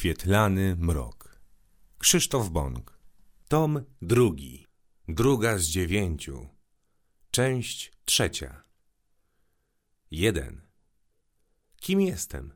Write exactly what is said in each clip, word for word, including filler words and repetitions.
Świetlany mrok. Krzysztof Bąk. Tom drugi. Druga z dziewięciu. Część trzecia. Jeden. Kim jestem?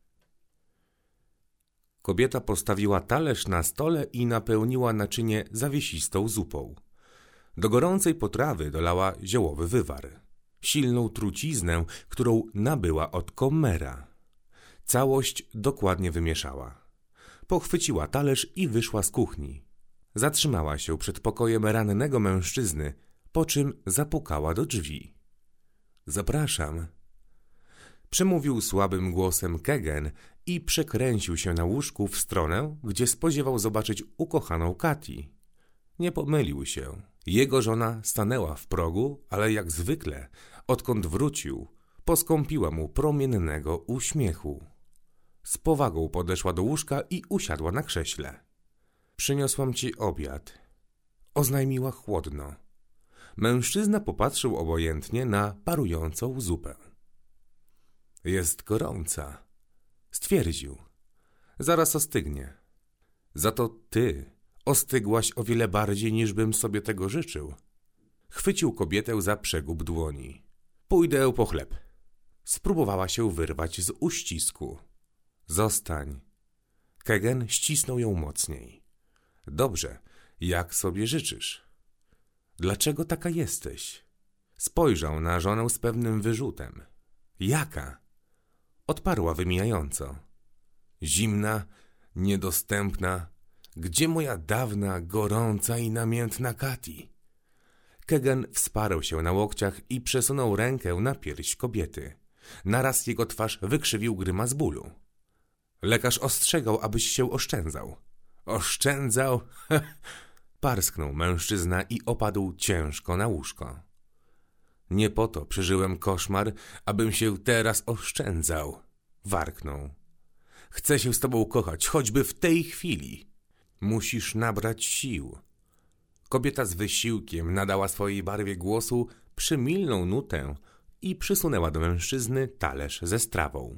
Kobieta postawiła talerz na stole i napełniła naczynie zawiesistą zupą. Do gorącej potrawy dolała ziołowy wywar, silną truciznę, którą nabyła od Kommera. Całość dokładnie wymieszała. Pochwyciła talerz i wyszła z kuchni. Zatrzymała się przed pokojem rannego mężczyzny, po czym zapukała do drzwi. Zapraszam. Przemówił słabym głosem Kegen i przekręcił się na łóżku w stronę, gdzie spodziewał zobaczyć ukochaną Kati. Nie pomylił się. Jego żona stanęła w progu, ale jak zwykle, odkąd wrócił, poskąpiła mu promiennego uśmiechu. Z powagą podeszła do łóżka i usiadła na krześle. Przyniosłam ci obiad, oznajmiła chłodno. Mężczyzna popatrzył obojętnie na parującą zupę. Jest gorąca, stwierdził. Zaraz ostygnie. Za to ty ostygłaś o wiele bardziej, niż bym sobie tego życzył. Chwycił kobietę za przegub dłoni. Pójdę po chleb. Spróbowała się wyrwać z uścisku. Zostań. Kegen ścisnął ją mocniej. Dobrze, jak sobie życzysz. Dlaczego taka jesteś? Spojrzał na żonę z pewnym wyrzutem. Jaka? Odparła wymijająco. Zimna, niedostępna. Gdzie moja dawna, gorąca i namiętna Kati? Kegen wsparł się na łokciach i przesunął rękę na pierś kobiety. Naraz jego twarz wykrzywił grymas bólu. Lekarz ostrzegał, abyś się oszczędzał. Oszczędzał? Parsknął mężczyzna i opadł ciężko na łóżko. Nie po to przeżyłem koszmar, abym się teraz oszczędzał. Warknął. Chcę się z tobą kochać, choćby w tej chwili. Musisz nabrać sił. Kobieta z wysiłkiem nadała swojej barwie głosu przymilną nutę i przysunęła do mężczyzny talerz ze strawą.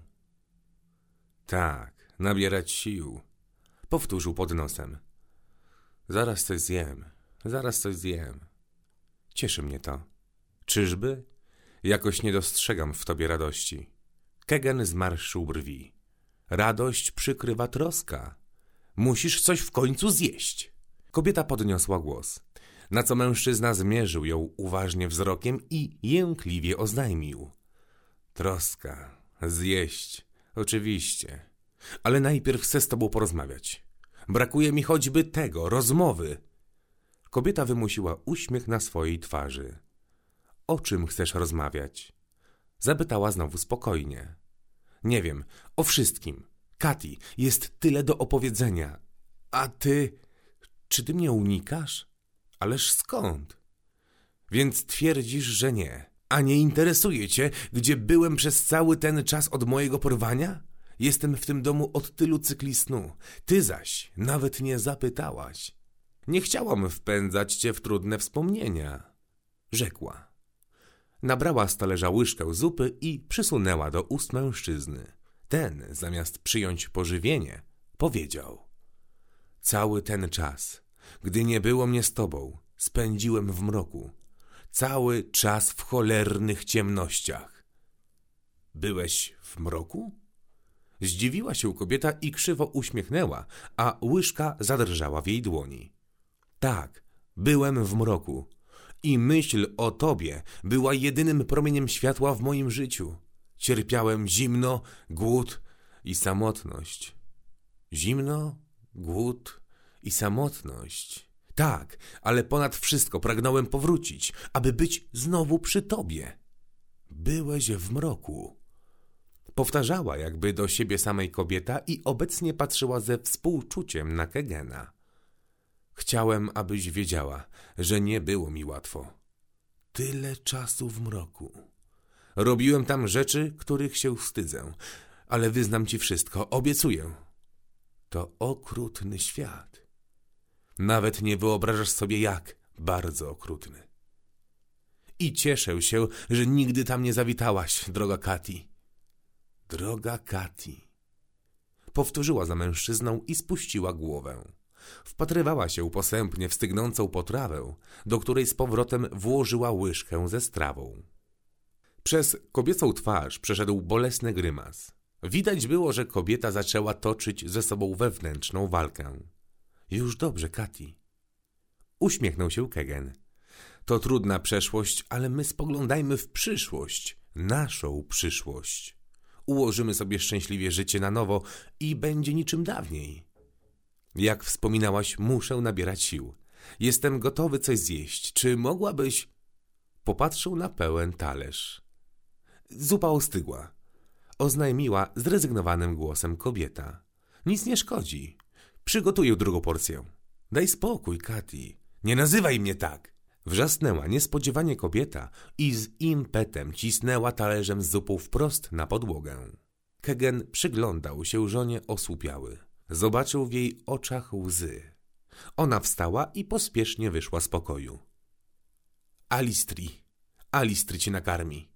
Tak, nabierać sił, powtórzył pod nosem. Zaraz coś zjem, zaraz coś zjem. Cieszy mnie to. Czyżby? Jakoś nie dostrzegam w tobie radości. Kegen zmarszczył brwi. Radość przykrywa troska. Musisz coś w końcu zjeść. Kobieta podniosła głos, na co mężczyzna zmierzył ją uważnie wzrokiem i jękliwie oznajmił. Troska, zjeść, oczywiście, ale najpierw chcę z tobą porozmawiać. Brakuje mi choćby tego, rozmowy. Kobieta wymusiła uśmiech na swojej twarzy. O czym chcesz rozmawiać? Zapytała znowu spokojnie. Nie wiem, o wszystkim. Kati, jest tyle do opowiedzenia. A ty... Czy ty mnie unikasz? Ależ skąd? Więc twierdzisz, że nie. A nie interesuje cię, gdzie byłem przez cały ten czas od mojego porwania? Jestem w tym domu od tylu cykli snu. Ty zaś nawet nie zapytałaś. Nie chciałam wpędzać cię w trudne wspomnienia, rzekła. Nabrała z talerza łyżkę zupy i przysunęła do ust mężczyzny. Ten, zamiast przyjąć pożywienie, powiedział. Cały ten czas, gdy nie było mnie z tobą, spędziłem w mroku. Cały czas w cholernych ciemnościach. Byłeś w mroku? Zdziwiła się kobieta i krzywo uśmiechnęła, a łyżka zadrżała w jej dłoni. Tak, byłem w mroku i myśl o tobie była jedynym promieniem światła w moim życiu. Cierpiałem zimno, głód i samotność. Zimno, głód i samotność. Tak, ale ponad wszystko pragnąłem powrócić, aby być znowu przy tobie. Byłeś w mroku. Powtarzała jakby do siebie samej kobieta i obecnie patrzyła ze współczuciem na Kegena. Chciałem, abyś wiedziała, że nie było mi łatwo. Tyle czasu w mroku. Robiłem tam rzeczy, których się wstydzę, ale wyznam ci wszystko, obiecuję. To okrutny świat. Nawet nie wyobrażasz sobie, jak bardzo okrutny. I cieszę się, że nigdy tam nie zawitałaś, droga Kati. Droga Kati. powtórzyła za mężczyzną i spuściła głowę. Wpatrywała się posępnie w stygnącą potrawę, do której z powrotem włożyła łyżkę ze strawą. Przez kobiecą twarz przeszedł bolesny grymas. Widać było, że kobieta zaczęła toczyć ze sobą wewnętrzną walkę. Już dobrze, Kati. Uśmiechnął się Kegen. To trudna przeszłość, ale my spoglądajmy w przyszłość, naszą przyszłość. Ułożymy sobie szczęśliwie życie na nowo i będzie niczym dawniej. Jak wspominałaś, muszę nabierać sił. Jestem gotowy coś zjeść. Czy mogłabyś... Popatrzył na pełen talerz. Zupa ostygła. Oznajmiła zrezygnowanym głosem kobieta. Nic nie szkodzi. Przygotuję drugą porcję. Daj spokój, Kati. Nie nazywaj mnie tak. Wrzasnęła niespodziewanie kobieta i z impetem cisnęła talerzem z zupą wprost na podłogę. Kegen przyglądał się żonie osłupiały. Zobaczył w jej oczach łzy. Ona wstała i pospiesznie wyszła z pokoju. Alistri, Alistri cię nakarmi.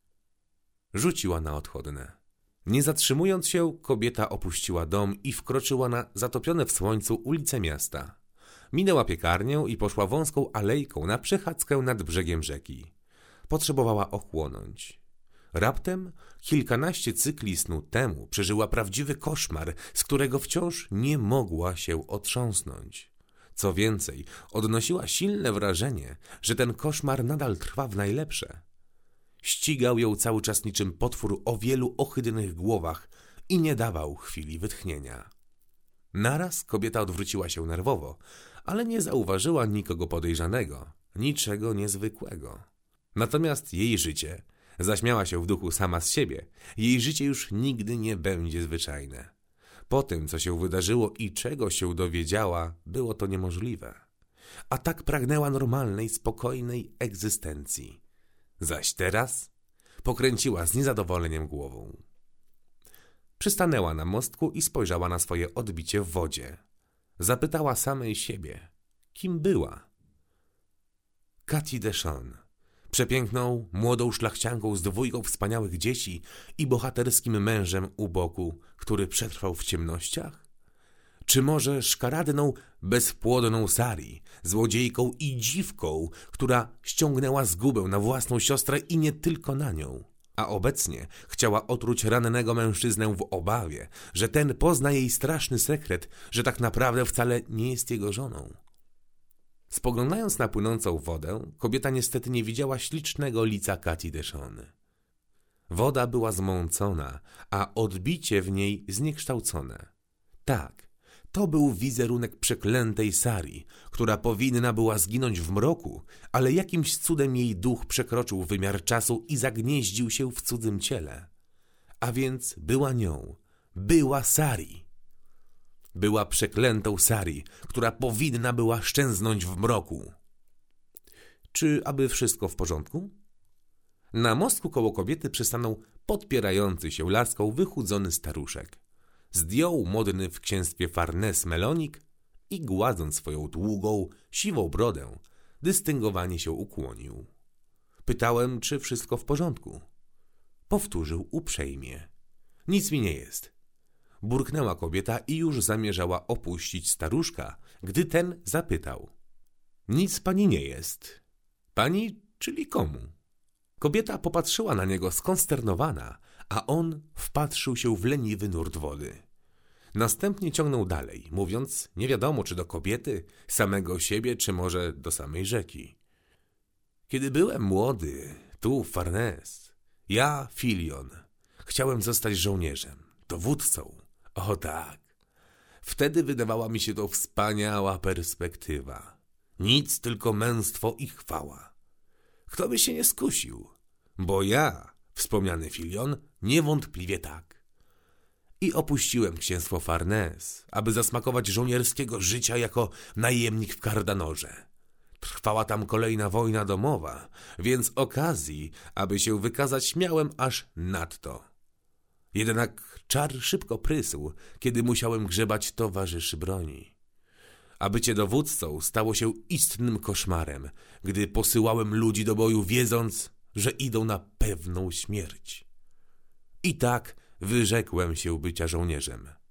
Rzuciła na odchodne. Nie zatrzymując się, kobieta opuściła dom i wkroczyła na zatopione w słońcu ulice miasta. Minęła piekarnię i poszła wąską alejką na przechadzkę nad brzegiem rzeki. Potrzebowała ochłonąć. Raptem kilkanaście cykli snu temu przeżyła prawdziwy koszmar, z którego wciąż nie mogła się otrząsnąć. Co więcej, odnosiła silne wrażenie, że ten koszmar nadal trwa w najlepsze. Ścigał ją cały czas niczym potwór o wielu ohydnych głowach i nie dawał chwili wytchnienia. Naraz kobieta odwróciła się nerwowo, ale nie zauważyła nikogo podejrzanego, niczego niezwykłego. Natomiast jej życie, zaśmiała się w duchu sama z siebie, jej życie już nigdy nie będzie zwyczajne. Po tym, co się wydarzyło i czego się dowiedziała, było to niemożliwe. A tak pragnęła normalnej, spokojnej egzystencji. Zaś teraz pokręciła z niezadowoleniem głową. Przystanęła na mostku i spojrzała na swoje odbicie w wodzie. Zapytała samej siebie, kim była. Kati Deshon, przepiękną, młodą szlachcianką z dwójką wspaniałych dzieci i bohaterskim mężem u boku, który przetrwał w ciemnościach? Czy może szkaradną, bezpłodną Sari, złodziejką i dziwką, która ściągnęła zgubę na własną siostrę i nie tylko na nią, a obecnie chciała otruć rannego mężczyznę w obawie, że ten pozna jej straszny sekret, że tak naprawdę wcale nie jest jego żoną? Spoglądając na płynącą wodę, kobieta niestety nie widziała ślicznego lica Kati Deshon. Woda była zmącona, a odbicie w niej zniekształcone. Tak, to był wizerunek przeklętej Sari, która powinna była zginąć w mroku, ale jakimś cudem jej duch przekroczył wymiar czasu i zagnieździł się w cudzym ciele. A więc była nią, była Sari. Była przeklętą Sari, która powinna była szczęznąć w mroku. Czy aby wszystko w porządku? Na mostku koło kobiety przystanął podpierający się laską wychudzony staruszek. Zdjął modny w księstwie Farnes melonik i gładząc swoją długą, siwą brodę, dystyngowanie się ukłonił. Pytałem, czy wszystko w porządku. Powtórzył uprzejmie. Nic mi nie jest. Burknęła kobieta i już zamierzała opuścić staruszka, gdy ten zapytał. Nic pani nie jest. Pani, czyli komu? Kobieta popatrzyła na niego skonsternowana, a on wpatrzył się w leniwy nurt wody. Następnie ciągnął dalej, mówiąc nie wiadomo czy do kobiety, samego siebie, czy może do samej rzeki. Kiedy byłem młody, tu w Farnes, ja, Filion, chciałem zostać żołnierzem, dowódcą. O tak. Wtedy wydawała mi się to wspaniała perspektywa. Nic, tylko męstwo i chwała. Kto by się nie skusił? Bo ja, wspomniany Filion, niewątpliwie tak. I opuściłem księstwo Farnes, aby zasmakować żołnierskiego życia jako najemnik w Kardanorze. Trwała tam kolejna wojna domowa, więc okazji, aby się wykazać, miałem aż nadto. Jednak czar szybko prysł, kiedy musiałem grzebać towarzyszy broni. A bycie dowódcą stało się istnym koszmarem, gdy posyłałem ludzi do boju, wiedząc, że idą na pewną śmierć. I tak wyrzekłem się bycia żołnierzem.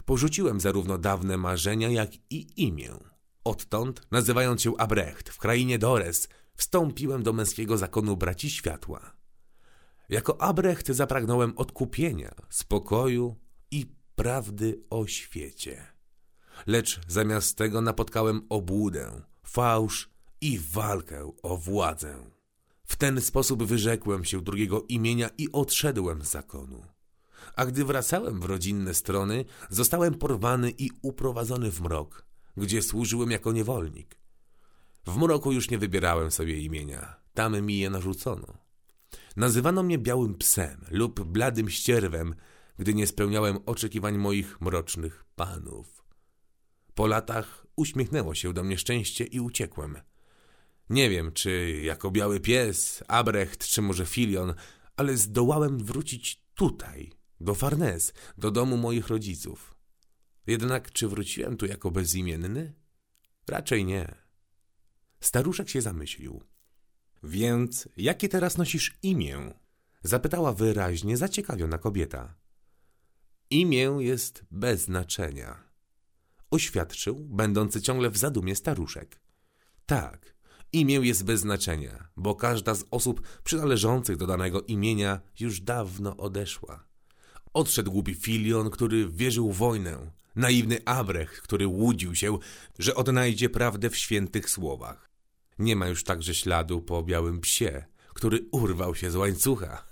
Porzuciłem zarówno dawne marzenia, jak i imię. Odtąd, nazywając się Abrecht w krainie Dores, wstąpiłem do męskiego zakonu braci światła. Jako Abrecht zapragnąłem odkupienia, spokoju i prawdy o świecie. Lecz zamiast tego napotkałem obłudę, fałsz i walkę o władzę. W ten sposób wyrzekłem się drugiego imienia i odszedłem z zakonu. A gdy wracałem w rodzinne strony, zostałem porwany i uprowadzony w mrok, gdzie służyłem jako niewolnik. W mroku już nie wybierałem sobie imienia, tam mi je narzucono. Nazywano mnie białym psem lub bladym ścierwem, gdy nie spełniałem oczekiwań moich mrocznych panów. Po latach uśmiechnęło się do mnie szczęście i uciekłem. Nie wiem, czy jako biały pies, Abrecht, czy może Filion, ale zdołałem wrócić tutaj, do Farnes, do domu moich rodziców. Jednak czy wróciłem tu jako bezimienny? Raczej nie. Staruszek się zamyślił. Więc jakie teraz nosisz imię? Zapytała wyraźnie zaciekawiona kobieta. Imię jest bez znaczenia. Oświadczył, będący ciągle w zadumie staruszek. Tak, imię jest bez znaczenia, bo każda z osób przynależących do danego imienia już dawno odeszła. Odszedł głupi Filion, który wierzył w wojnę, naiwny Abrecht, który łudził się, że odnajdzie prawdę w świętych słowach. Nie ma już także śladu po białym psie, który urwał się z łańcucha.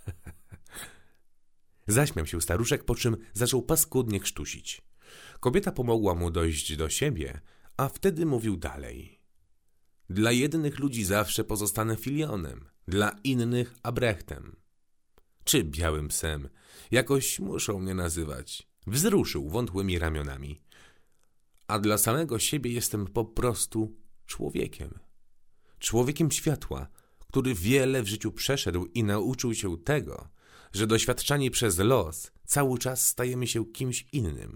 Zaśmiał się staruszek, po czym zaczął paskudnie krztusić. Kobieta pomogła mu dojść do siebie, a wtedy mówił dalej. Dla jednych ludzi zawsze pozostanę Filionem, dla innych Abrechtem. Czy białym psem? Jakoś muszą mnie nazywać. Wzruszył wątłymi ramionami. A dla samego siebie jestem po prostu człowiekiem. Człowiekiem światła, który wiele w życiu przeszedł i nauczył się tego, że doświadczani przez los cały czas stajemy się kimś innym.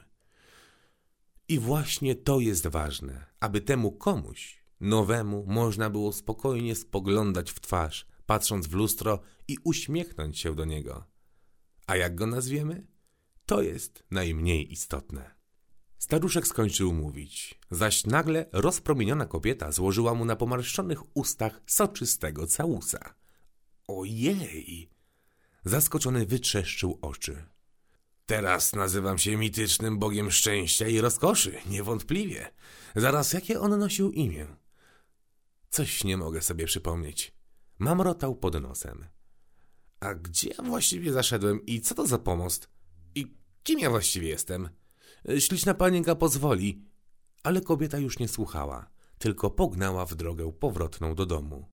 I właśnie to jest ważne, aby temu komuś nowemu można było spokojnie spoglądać w twarz, patrząc w lustro i uśmiechnąć się do niego. A jak go nazwiemy? To jest najmniej istotne. Staruszek skończył mówić, zaś nagle rozpromieniona kobieta złożyła mu na pomarszczonych ustach soczystego całusa. Ojej! Zaskoczony wytrzeszczył oczy. Teraz nazywam się mitycznym bogiem szczęścia i rozkoszy, niewątpliwie. Zaraz jakie on nosił imię? Coś nie mogę sobie przypomnieć. Mamrotał pod nosem. A gdzie ja właściwie zaszedłem i co to za pomost? I kim ja właściwie jestem? Śliczna panienka pozwoli. Ale kobieta już nie słuchała, tylko pognała w drogę powrotną do domu.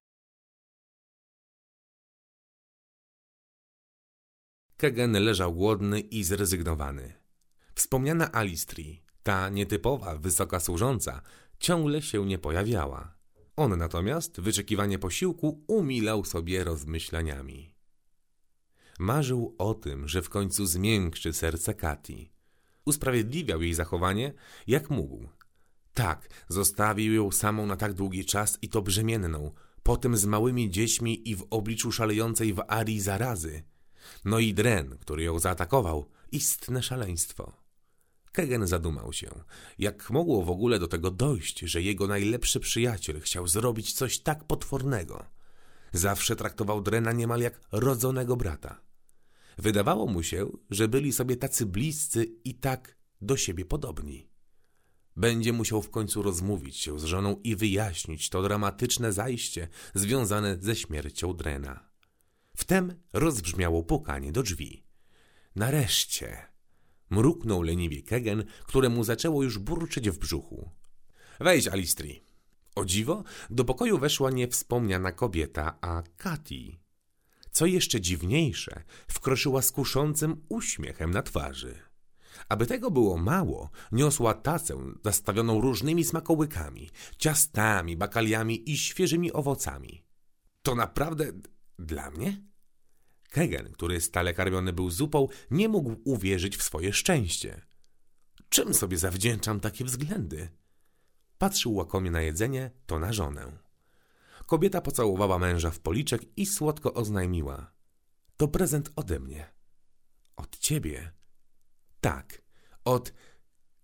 Kegen leżał głodny i zrezygnowany. Wspomniana Alistri, ta nietypowa, wysoka służąca, ciągle się nie pojawiała. On natomiast wyczekiwanie posiłku umilał sobie rozmyślaniami. Marzył o tym, że w końcu zmiękczy serce Kati. Usprawiedliwiał jej zachowanie, jak mógł. Tak, zostawił ją samą na tak długi czas i to brzemienną, potem z małymi dziećmi i w obliczu szalejącej w Arii zarazy. No i Dren, który ją zaatakował, istne szaleństwo. Kegen zadumał się, jak mogło w ogóle do tego dojść, że jego najlepszy przyjaciel chciał zrobić coś tak potwornego. Zawsze traktował Drena niemal jak rodzonego brata. Wydawało mu się, że byli sobie tacy bliscy i tak do siebie podobni. Będzie musiał w końcu rozmówić się z żoną i wyjaśnić to dramatyczne zajście związane ze śmiercią Drena. Wtem rozbrzmiało pukanie do drzwi. Nareszcie! Mruknął leniwie Kegen, któremu zaczęło już burczyć w brzuchu. Wejdź, Alistri. O dziwo, do pokoju weszła niewspomniana kobieta, a Kati. Co jeszcze dziwniejsze, wkroczyła z kuszącym uśmiechem na twarzy. Aby tego było mało, niosła tacę zastawioną różnymi smakołykami, ciastami, bakaliami i świeżymi owocami. To naprawdę dla mnie? Kegen, który stale karmiony był zupą, nie mógł uwierzyć w swoje szczęście. Czym sobie zawdzięczam takie względy? Patrzył łakomie na jedzenie, to na żonę. Kobieta pocałowała męża w policzek i słodko oznajmiła. To prezent ode mnie. Od ciebie? Tak, od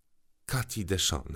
Katy Deshon.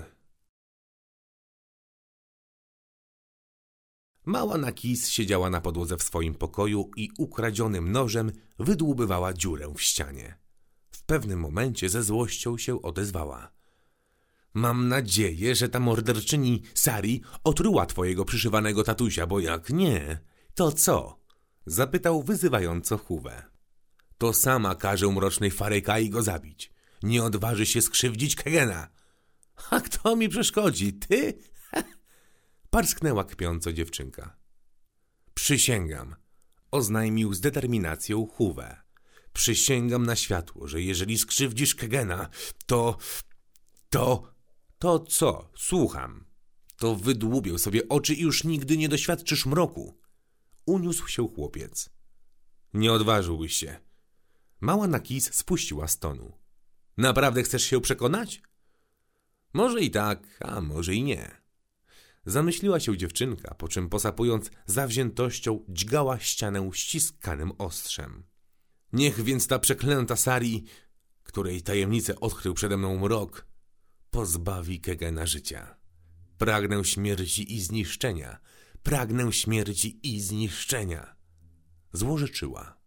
Mała Nakis siedziała na podłodze w swoim pokoju i ukradzionym nożem wydłubywała dziurę w ścianie. W pewnym momencie ze złością się odezwała. Mam nadzieję, że ta morderczyni Sari otruła twojego przyszywanego tatusia, bo jak nie, to co? Zapytał wyzywająco Huwe. To sama każe mrocznej Farykai go zabić. Nie odważy się skrzywdzić Kegena. A kto mi przeszkodzi? Ty? Parsknęła kpiąco dziewczynka. Przysięgam, oznajmił z determinacją Huwe. Przysięgam na światło, że jeżeli skrzywdzisz Kegena, to... to... To co? Słucham. To wydłubię sobie oczy i już nigdy nie doświadczysz mroku. Uniósł się chłopiec. Nie odważyłbyś się. Mała Nakis spuściła z tonu. Naprawdę chcesz się przekonać? Może i tak, a może i nie. Zamyśliła się dziewczynka, po czym posapując zawziętością dźgała ścianę ściskanym ostrzem. Niech więc ta przeklęta Sari, której tajemnicę odkrył przede mną mrok, pozbawi Kegena życia. Pragnę śmierci i zniszczenia. Pragnę śmierci i zniszczenia. Złorzeczyła.